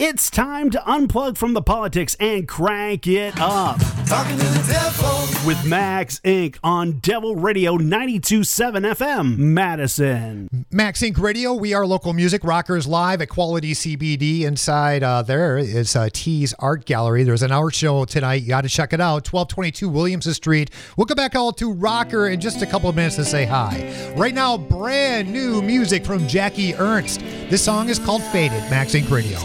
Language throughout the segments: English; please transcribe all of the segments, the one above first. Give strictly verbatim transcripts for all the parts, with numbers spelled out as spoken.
It's time to unplug from the politics and crank it up. Talking to the devil. With Max Incorporated on Devil Radio ninety-two point seven F M, Madison. Max Incorporated Radio, we are local music rockers live at Quality C B D. Inside uh, there is uh, T's Art Gallery. There's an art show tonight. You got to check it out. twelve twenty-two Williams Street. We'll go back out to Rocker in just a couple of minutes to say hi. Right now, brand new music from Jackie Ernst. This song is called Faded. Max Incorporated Radio.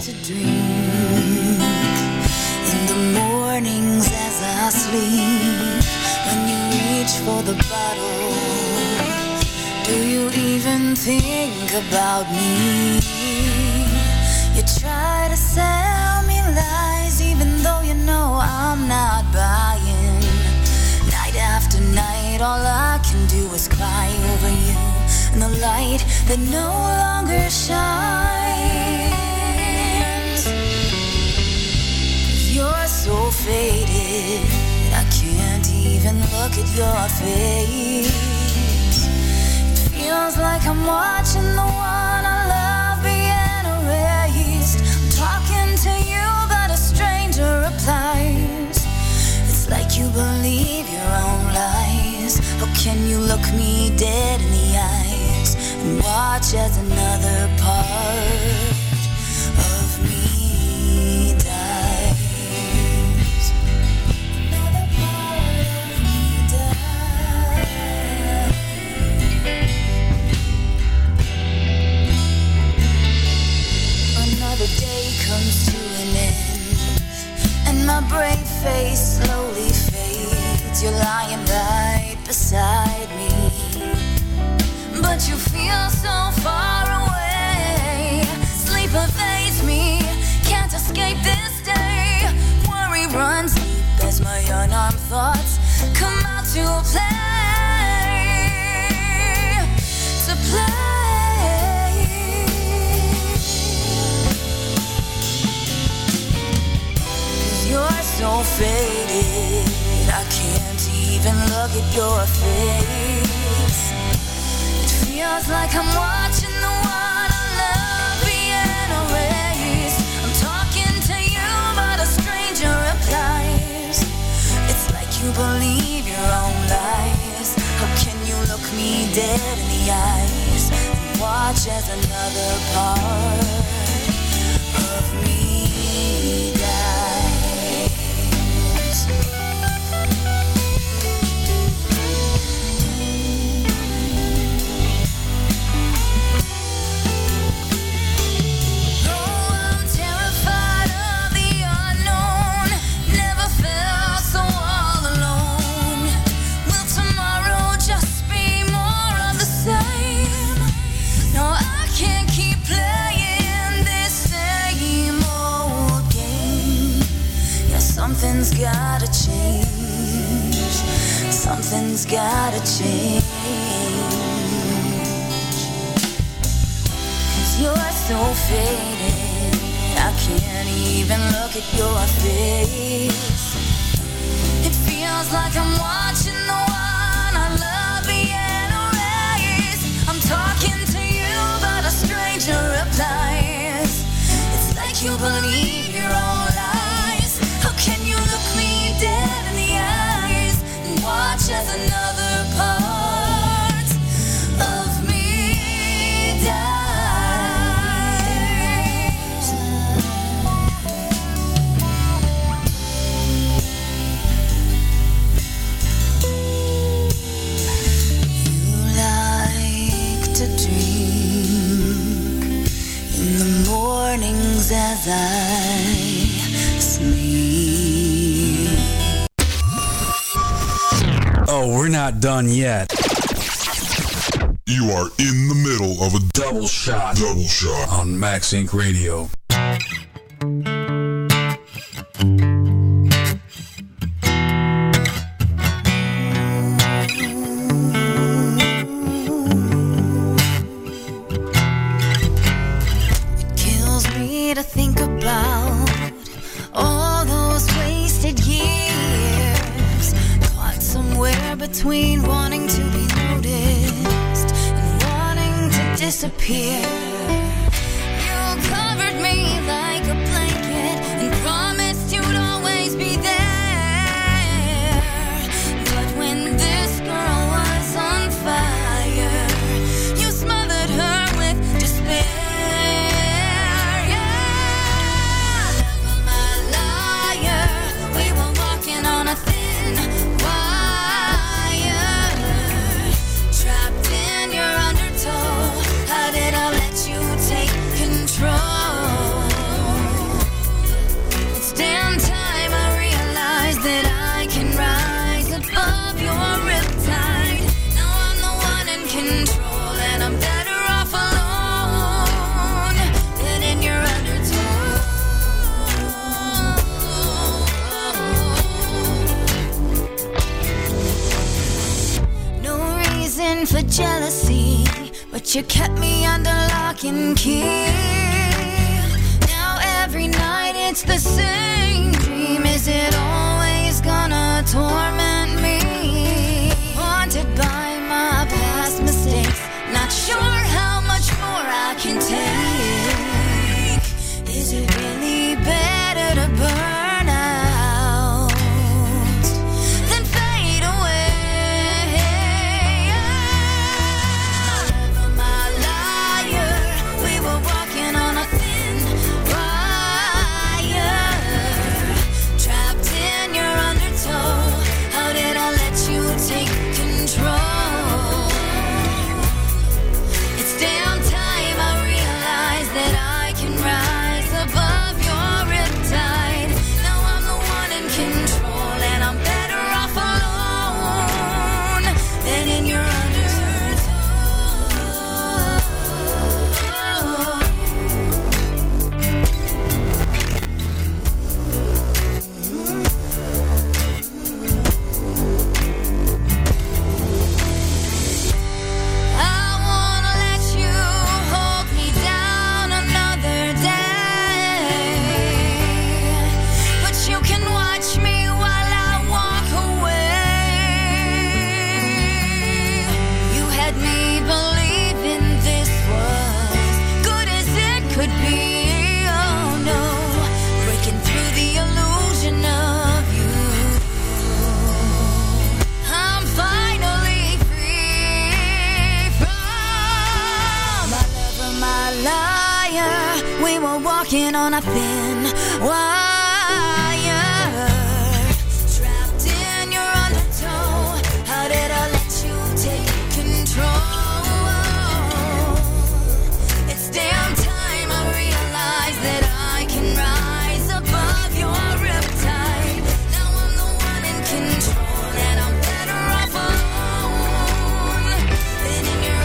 In the mornings as I sleep, when you reach for the bottle, do you even think about me? You try to sell me lies, even though you know I'm not buying. Night after night, all I can do is cry over you and the light that no longer shines. You're so faded, I can't even look at your face. It feels like I'm watching the one I love being erased. I'm talking to you, but a stranger replies. It's like you believe your own lies. How can you look me dead in the eyes and watch as another part of me dies? Another part of me dies. Another day comes to an end, and my brave face slowly fades. You're lying right beside me, but you feel so far away. Sleep evades me, can't escape this day. Worry runs deep as my unarmed thoughts come out to play, to play. Cause you're so faded, I can't even look at your face. It feels like I'm watching the one I love being erased. I'm talking to you, but a stranger replies. It's like you believe your own lies. How can you look me dead in the eyes and watch as another part of me dies? Something's gotta change. Something's gotta change. Cause you're so faded, I can't even look at your face. It feels like I'm watching the one I love being erased. I'm talking to you, but a stranger replies. It's like you believe your own lies. How can you look me dead in the eyes and watch as another part of me dies? You like to drink in the mornings as I Oh, we're not done yet. You are in the middle of a double shot. Double shot on Max Incorporated Radio. It kills me to think about all those wasted years, caught somewhere between wanting to be noticed and wanting to disappear. You covered me like a blanket. jealousy, but you kept me under lock and key. Now every night it's the same dream. Is it always gonna torment me? Haunted by my past mistakes, not sure how much more I can take. Is it really better to burn out than fade away? Never my liar, we were walking on a thin wire, trapped in your undertow. How did I let you take control? It's damn time I realized that I can rise above your riptide. Now I'm the one in control, and I'm better off alone than in your I wanna let you hold me down another day, but you can watch me while I walk away. You had me believing this was good as it could be. Oh no, breaking through the illusion of you. I'm finally free from my lover, my liar. We were walking on a thin wire, trapped in your undertow. How did I let you take control? It's damn time I realize that I can rise above your riptide. Now I'm the one in control, and I'm better off alone than in your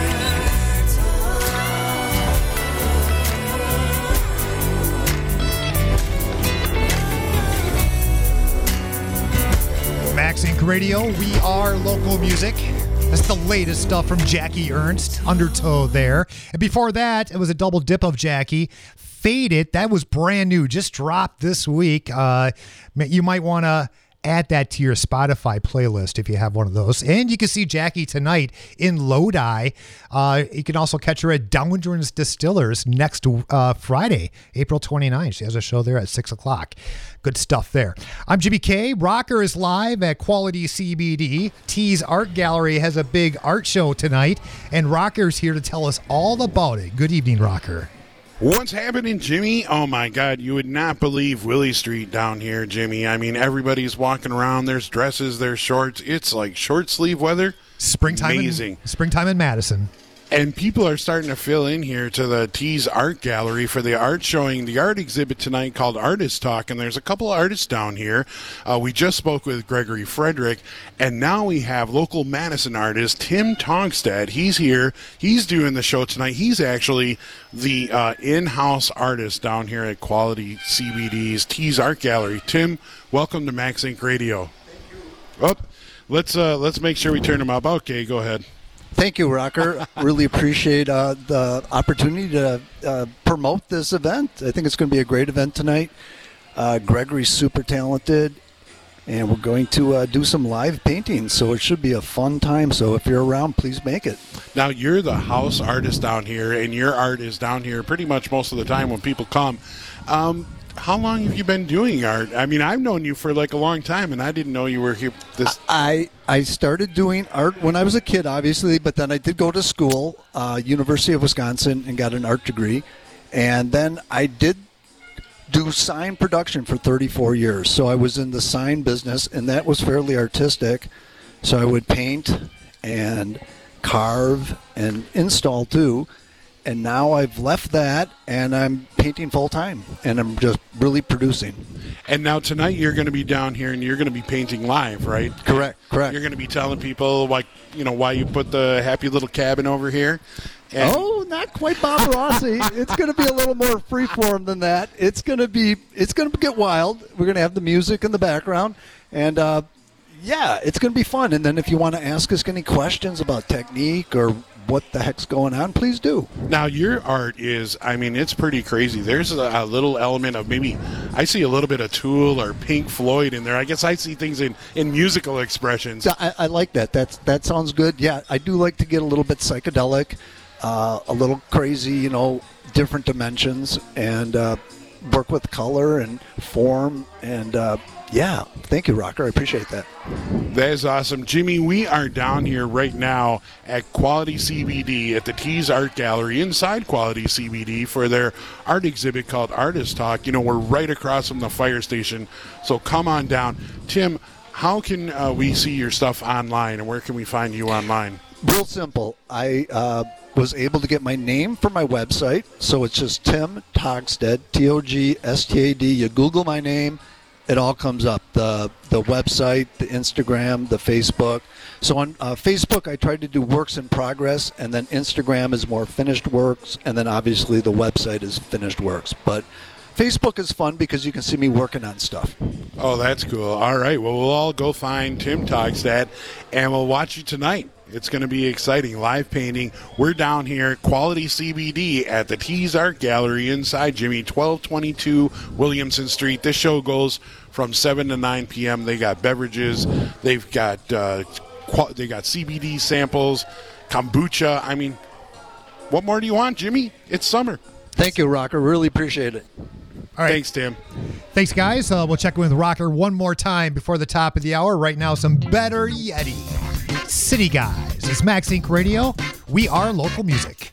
Max Inc Radio, we are local music. That's the latest stuff from Jackie Ernst, Undertow there. And before that, it was a double dip of Jackie. Fade It, that was brand new, just dropped this week. Uh, you might want to add that to your Spotify playlist if you have one of those. And you can see Jackie tonight in Lodi. Uh, you can also catch her at Downward's Distillers next uh, Friday, April twenty-ninth. She has a show there at six o'clock. Good stuff there. I'm Jimmy K. Rocker is live at Quality C B D. T's Art Gallery has a big art show tonight, and Rocker's here to tell us all about it. Good evening, Rocker. What's happening, Jimmy? Oh, my God. You would not believe Willie Street down here, Jimmy. I mean, everybody's walking around. There's dresses, there's shorts. It's like short sleeve weather. Springtime Amazing. In, springtime in Madison. And people are starting to fill in here to the T's Art Gallery for the art showing, the art exhibit tonight called Artist Talk. And there's a couple of artists down here. Uh, we just spoke with Gregory Frederick, and now we have local Madison artist Tim Tongstad. He's here. He's doing the show tonight. He's actually the uh, in-house artist down here at Quality C B D's T's Art Gallery. Tim, welcome to Max Inc Radio. Oh, let's uh, let's make sure we turn him up. Okay, go ahead. Thank you, Rocker. Really appreciate uh, the opportunity to uh, promote this event. I think it's going to be a great event tonight. Uh, Gregory's super talented, and we're going to uh, do some live painting, so it should be a fun time. So if you're around, please make it. Now, you're the house artist down here, and your art is down here pretty much most of the time when people come. Um, how long have you been doing art? I mean, I've known you for like a long time, and I didn't know you were here. This I I started doing art when I was a kid, obviously, but then I did go to school, uh, University of Wisconsin, and got an art degree. And then I did do sign production for thirty-four years. So I was in the sign business, and that was fairly artistic. So I would paint and carve and install, too. And now I've left that, and I'm painting full-time, and I'm just really producing. And now tonight you're going to be down here, and you're going to be painting live, right? Correct, correct. You're going to be telling people, like, you know, why you put the happy little cabin over here. And oh, not quite Bob Rossi. It's going to be a little more freeform than that. It's going to be, it's going to get wild. We're going to have the music in the background, and uh, yeah, it's going to be fun. And then if you want to ask us any questions about technique or what the heck's going on, please do. Now, your art is, I mean, it's pretty crazy. There's a, a little element of maybe, I see a little bit of Tool or Pink Floyd in there. I guess I see things in, in musical expressions. Yeah, I, I like that. That's, that sounds good. Yeah, I do like to get a little bit psychedelic, uh, a little crazy, you know, different dimensions, and uh, work with color and form. And, uh, yeah, thank you, Rocker. I appreciate that. That is awesome. Jimmy, we are down here right now at Quality C B D at the Tees Art Gallery inside Quality C B D for their art exhibit called Artist Talk. You know, we're right across from the fire station, so come on down. Tim, how can uh, we see your stuff online, and where can we find you online? Real simple. I uh, was able to get my name for my website, so it's just Tim Togstad, T O G S T A D. You Google my name, it all comes up. The the website, the Instagram, the Facebook. So on uh, Facebook, I tried to do works in progress, and then Instagram is more finished works, and then obviously the website is finished works. But Facebook is fun because you can see me working on stuff. Oh, that's cool. All right. Well, we'll all go find Tim Togstad, and we'll watch you tonight. It's going to be exciting. Live painting. We're down here at Quality C B D at the Tees Art Gallery inside Jimmy, twelve twenty-two Williamson Street. This show goes from seven to nine p.m. They got beverages. They've got uh, qual- they got C B D samples, kombucha. I mean, what more do you want, Jimmy? It's summer. Thank you, Rocker. Really appreciate it. All right. Thanks, Tim. Thanks, guys. Uh, we'll check in with Rocker one more time before the top of the hour. Right now, some Better Yeti. City Guys. It's Max Inc Radio. We are local music.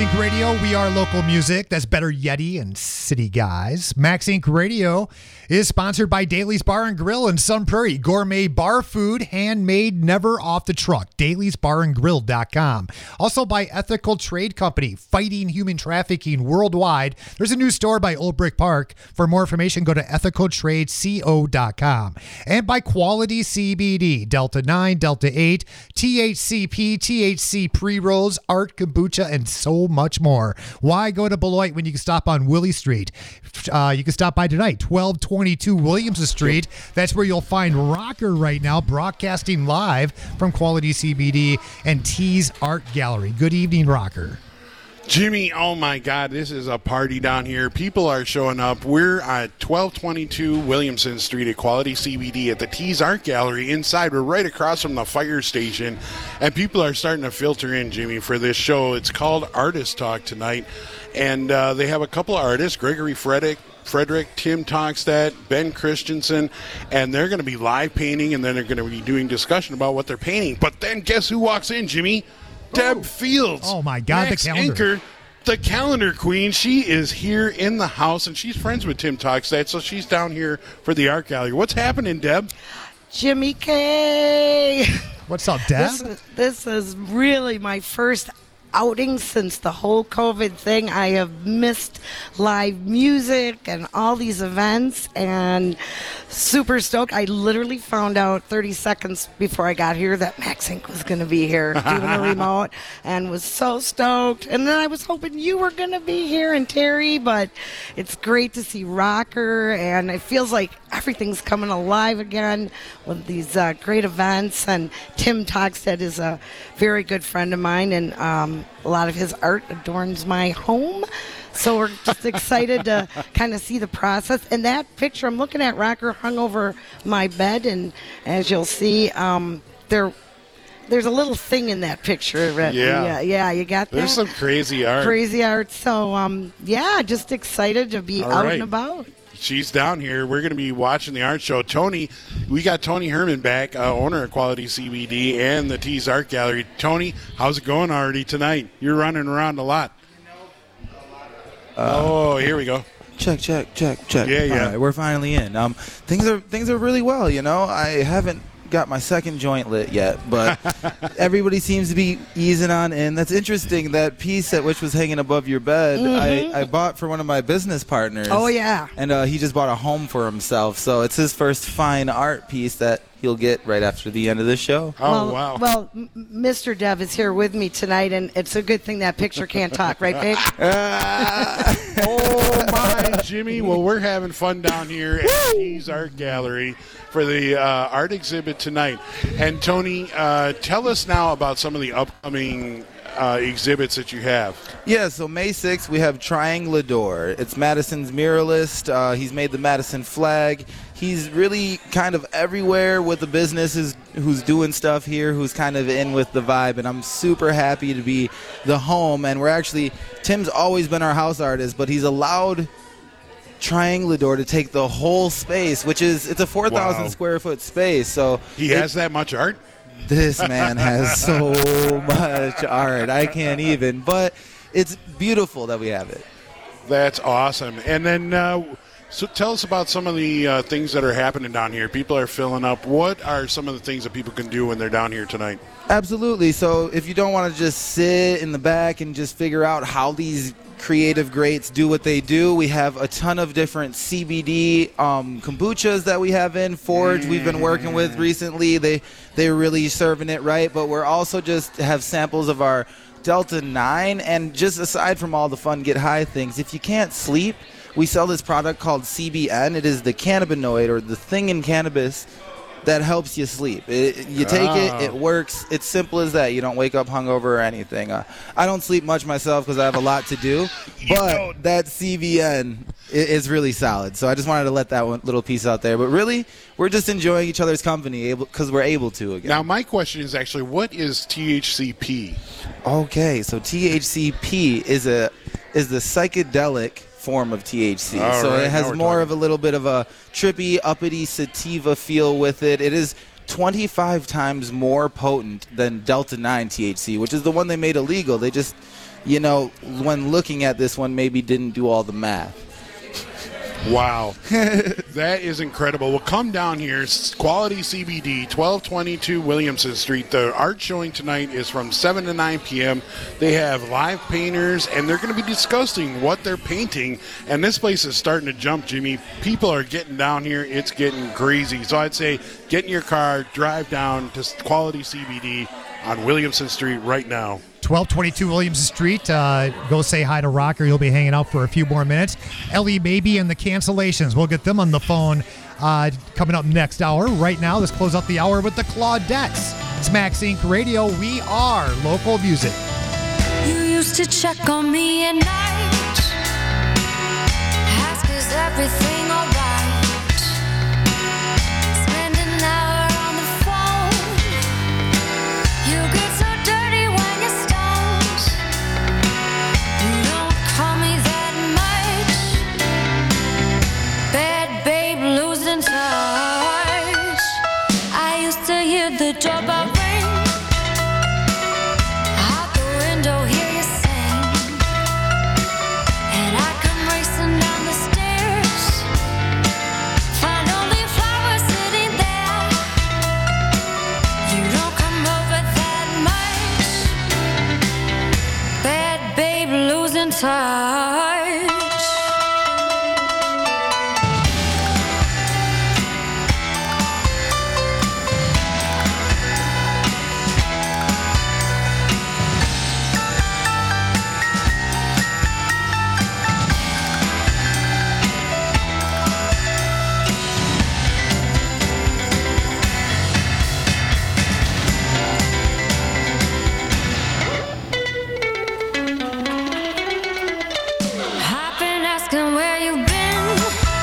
Incorporated Radio. We are local music. That's Better Yeti and City Guys. Max Incorporated Radio is sponsored by Daly's Bar and Grill in Sun Prairie. Gourmet bar food, handmade, never off the truck. Daly's Bar and Grill dot com. Also by Ethical Trade Company, fighting human trafficking worldwide. There's a new store by Old Brick Park. For more information, go to ethical trade co dot com. And by Quality C B D, Delta nine, Delta eight, T H C P, T H C pre-rolls, art, kombucha, and so much more. Why go to Beloit when you can stop on Willie Street? Uh, you can stop by tonight, twelve twenty-two Williams Street. That's where you'll find Rocker right now, broadcasting live from Quality C B D and Tees Art Gallery. Good evening, Rocker. Jimmy, oh my God, this is a party down here. People are showing up. We're at twelve twenty-two Williamson Street at Quality C B D at the Tees Art Gallery. Inside, we're right across from the fire station, and people are starting to filter in, Jimmy, for this show. It's called Artist Talk tonight, and uh, they have a couple of artists, Gregory Frederick, Frederick, Tim Tongstad, Ben Christensen, and they're going to be live painting, and then they're going to be doing discussion about what they're painting. But then guess who walks in, Jimmy? Deb oh. Fields. Oh, my God, Max the calendar. Anchor, the calendar queen. She is here in the house, and she's friends with Tim Tongstad, so she's down here for the art gallery. What's happening, Deb? Jimmy K. What's up, Deb? This is, this is really my first outing since the whole COVID thing. I have missed live music and all these events, and super stoked. I literally found out thirty seconds before I got here that Max Inc was going to be here doing a remote, and was so stoked. And then I was hoping you were going to be here, and Terry, but it's great to see Rocker, and it feels like everything's coming alive again with these uh, great events. And Tim Tongstad is a very good friend of mine, and um, a lot of his art adorns my home. So we're just excited to kind of see the process. And that picture I'm looking at, Rocker, hung over my bed, and as you'll see, um, there there's a little thing in that picture. Yeah. yeah, yeah, you got that? There's some crazy art. Crazy art. So, um, yeah, just excited to be All out right. and about. She's down here. We're going to be watching the art show. Tony, we got Tony Herman back, uh, owner of Quality C B D and the Tees Art Gallery. Tony, how's it going already tonight? You're running around a lot. Uh, oh, here we go. Check, check, check, check. Yeah, yeah. All right, we're finally in. Um, things are things are really well. You know, I haven't got my second joint lit yet, but everybody seems to be easing on in. That's interesting. That piece at which was hanging above your bed, Mm-hmm. I, I bought for one of my business partners. Oh, yeah. And uh, he just bought a home for himself, so it's his first fine art piece that he'll get right after the end of the show. Oh, well, wow. Well, M- Mister Dev is here with me tonight, and it's a good thing that picture can't talk, right, babe? Oh, my, Jimmy. Well, we're having fun down here at the Tees Art Gallery for the uh, art exhibit tonight. And, Tony, uh, tell us now about some of the upcoming uh, exhibits that you have. Yeah, so May sixth, we have Trianglador. It's Madison's muralist. Uh, he's made the Madison flag. He's really kind of everywhere with the businesses who's doing stuff here, who's kind of in with the vibe, and I'm super happy to be the home. And we're actually, Tim's always been our house artist, but he's allowed Trianglador to take the whole space, which is, it's a four thousand Wow. square foot space. So He it- has that much art? This man has so much art. I can't even, but it's beautiful that we have it. That's awesome. And then uh, so tell us about some of the uh, things that are happening down here. People are filling up. What are some of the things that people can do when they're down here tonight? Absolutely. So if you don't want to just sit in the back and just figure out how these creative greats do what they do, we have a ton of different C B D um, kombuchas that we have in. Forge we've been working with recently. They, they're really serving it right. But we're also just have samples of our Delta nine. And just aside from all the fun Get High things, if you can't sleep, we sell this product called C B N. It is the cannabinoid, or the thing in cannabis that helps you sleep. It, you take Oh. it, it works. It's simple as that. You don't wake up hungover or anything. Uh, I don't sleep much myself because I have a lot to do, but don't. that C B N i- is really solid. So I just wanted to let that one little piece out there. But really, we're just enjoying each other's company because we're able to again. Now, my question is actually, what is T H C P? Okay, so T H C P is a is the psychedelic form of T H C. All so right, it now has we're more talking. of a little bit of a trippy, uppity sativa feel with it. It is twenty-five times more potent than Delta nine T H C, which is the one they made illegal. They just you know, when looking at this one, maybe didn't do all the math. Wow. That is incredible. Well, come down here, Quality C B D, twelve twenty-two Williamson Street. The art showing tonight is from seven to nine p.m. They have live painters, and they're going to be discussing what they're painting. And this place is starting to jump, Jimmy. People are getting down here. It's getting crazy. So I'd say get in your car, drive down to Quality C B D on Williamson Street right now. twelve twenty-two Williamson Street. Uh, go say hi to Rocker. You'll be hanging out for a few more minutes. Ellie Baby and the Cancellations. We'll get them on the phone uh, coming up next hour. Right now, let's close out the hour with the Claudettes. It's Max Incorporated. Radio. We are local music. You used to check on me at night. Ask, is everything alright? Spend an hour on the phone. You get so dirty when you're stoned. You don't call me that much. Bad babe losing touch. I used to hear the doorbell ring. Out the window, hear you sing. And I come racing down the stairs. Find only flowers sitting there. You don't come over that much. Bad babe losing touch. I've been asking where you've been.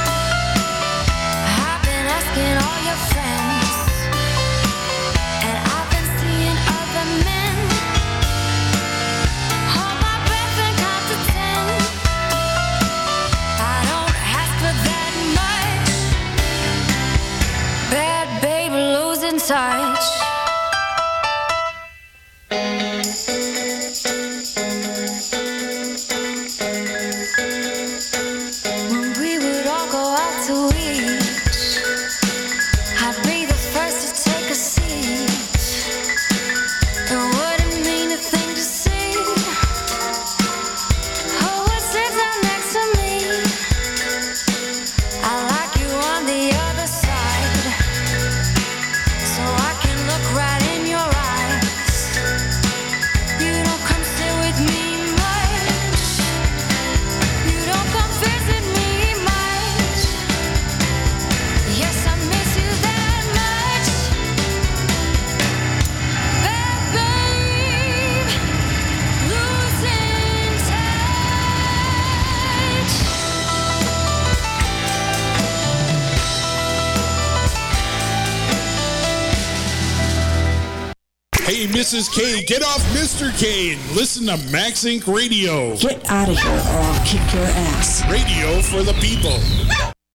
I've been asking all your friends. And I've been seeing other men. Hold my breath and count to ten. I don't ask for that much. Bad babe losing touch. When we would all go out to eat, I'd be the first to take a seat. It wouldn't mean a thing to see. Who would sit down next to me? I like you on the other side, so I can look right in your eyes. You don't come sit with me much. You don't come visit me much. Yes, I miss you that much. Bad babe, losing touch. Hey, Missus K, get off Mister K and listen to Max Inc Radio. Get out of here or I'll kick your ass. Radio for the people.